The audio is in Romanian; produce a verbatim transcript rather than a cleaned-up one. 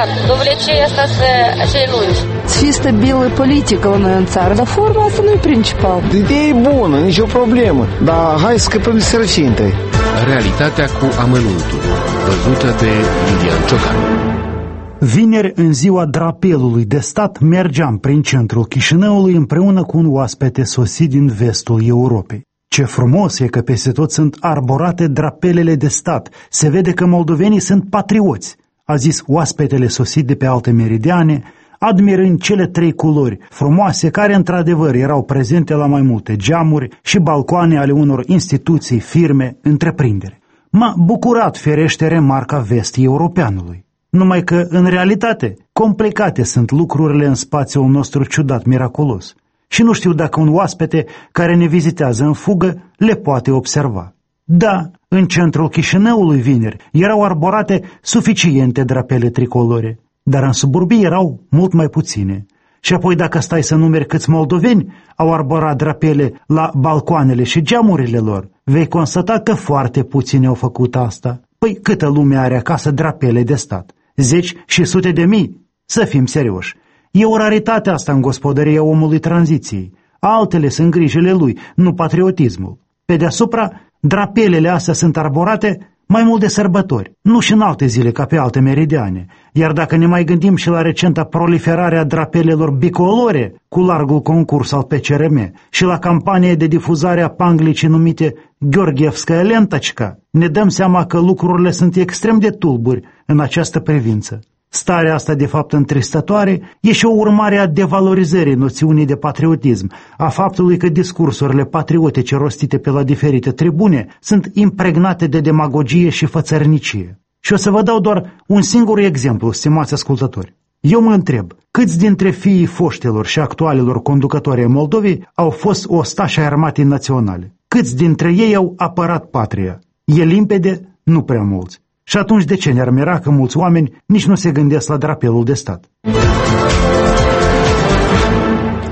adevărat. Dovlecei asta să acei lungi. Fi stabilă politică la noi în țară, dar forma asta nu e principal. Ideea e bună, nicio problemă, dar hai să scăpăm de sărăcie întâi. Realitatea cu amănuntul, văzută de Lilian Ciocan. Vineri, în ziua drapelului de stat, mergeam prin centrul Chișinăului împreună cu un oaspete sosit din vestul Europei. Ce frumos e că peste tot sunt arborate drapelele de stat. Se vede că moldovenii sunt patrioți, a zis oaspetele sosit de pe alte meridiane, admirând cele trei culori frumoase care într-adevăr erau prezente la mai multe geamuri și balcoane ale unor instituții, firme, întreprinderi. M-a bucurat ferește remarca vestii europeanului. Numai că, în realitate, complicate sunt lucrurile în spațiul nostru ciudat, miraculos. Și nu știu dacă un oaspete care ne vizitează în fugă le poate observa. Da, în centrul Chișinăului vineri erau arborate suficiente drapele tricolore, dar în suburbii erau mult mai puține. Și apoi dacă stai să numeri câți moldoveni au arborat drapele la balcoanele și geamurile lor, vei constata că foarte puțini au făcut asta. Păi câtă lume are acasă drapele de stat? Zeci și sute de mii? Să fim serioși. E o raritate asta în gospodăria omului tranziției. Altele sunt grijile lui, nu patriotismul. Pe deasupra, drapelele astea sunt arborate mai mult de sărbători, nu și în alte zile ca pe alte meridiane. Iar dacă ne mai gândim și la recenta proliferare a drapelelor bicolore cu largul concurs al P C R M și la campanie de difuzare a panglicii numite Gheorghevskaya Lentacica, ne dăm seama că lucrurile sunt extrem de tulburi în această privință. Starea asta de fapt întristătoare e și o urmare a devalorizării noțiunii de patriotism, a faptului că discursurile patriotice rostite pe la diferite tribune sunt impregnate de demagogie și fățărnicie. Și o să vă dau doar un singur exemplu, stimați ascultători. Eu mă întreb, câți dintre fiii foștilor și actualilor conducători ai Moldovei au fost ostași ai armatei naționale? Câți dintre ei au apărat patria? E limpede? Nu prea mulți. Și atunci de ce ne-ar mira că mulți oameni nici nu se gândesc la drapelul de stat?